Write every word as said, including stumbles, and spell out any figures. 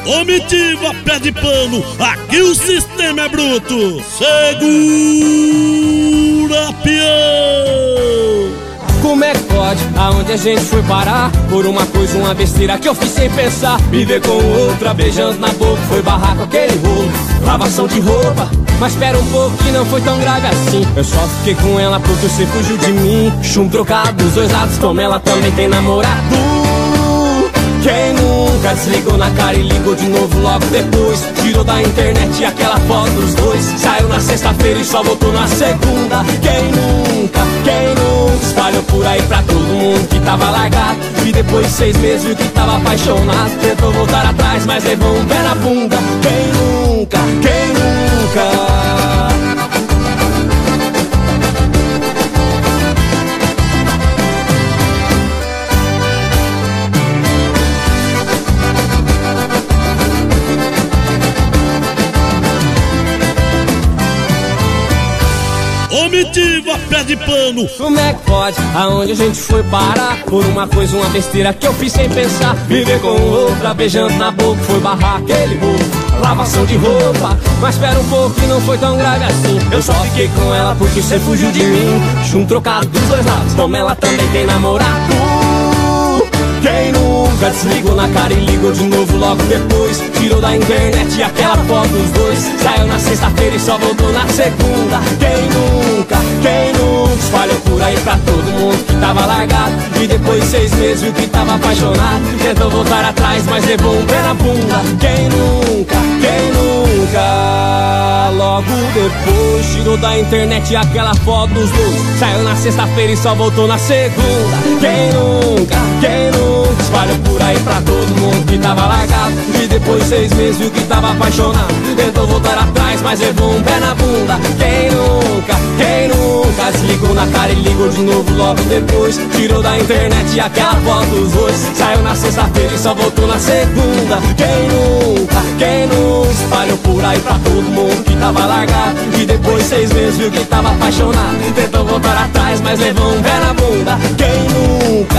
Comitiva pé de pano, aqui o sistema é bruto. Segura, peão. Como é que pode? Aonde a gente foi parar? Por uma coisa, uma besteira que eu fiz sem pensar. Me ver com outra, beijando na boca. Foi barrar com aquele rolo, lavação de roupa. Mas espera um pouco que não foi tão grave assim. Eu só fiquei com ela porque você fugiu de mim. Chum trocado dos dois lados, como ela também tem namorado. Quem nunca desligou na cara e ligou de novo logo depois? Tirou da internet aquela foto dos dois. Saiu na sexta-feira e só voltou na segunda. Quem nunca, quem nunca espalhou por aí pra todo mundo que tava largado. E depois de seis meses viu que tava apaixonado. Tentou voltar atrás, mas levou um pé na bunda. Quem nunca, quem nunca? Comitiva pé de pano. Como é que pode? Aonde a gente foi parar? Por uma coisa, uma besteira que eu fiz sem pensar. Viver com outra, beijando na boca. Foi barrar aquele bolo, lavação de roupa. Mas espera um pouco que não foi tão grave assim. Eu só fiquei com ela porque você fugiu de mim. Chum trocado dos dois lados, como ela também tem namorado. Quem nunca desligou na cara e ligou de novo logo depois? Tirou da internet aquela foto dos dois. Saiu na sexta-feira e só voltou na segunda. Quem nunca, quem nunca espalhou por aí pra todo mundo que tava largado. E depois de seis meses viu que tava apaixonado. Tentou voltar atrás, mas levou um pé na bunda. Quem nunca, quem nunca? Logo depois tirou da internet aquela foto dos dois. Saiu na sexta-feira e só voltou na segunda. Quem nunca, quem nunca espalhou por aí pra todo mundo que tava largado. E depois de seis meses viu que tava apaixonado. Tentou voltar atrás, mas levou um pé na bunda. Quem nunca, quem nunca desligou na cara e ligou de novo logo depois? Tirou da internet aquela foto dos dois. Saiu na sexta-feira e só voltou na segunda. Quem nunca, quem nunca espalhou por aí pra todo mundo que tava largado. E depois de seis meses viu que tava apaixonado. Tentou voltar atrás, mas levou um pé na bunda. Quem nunca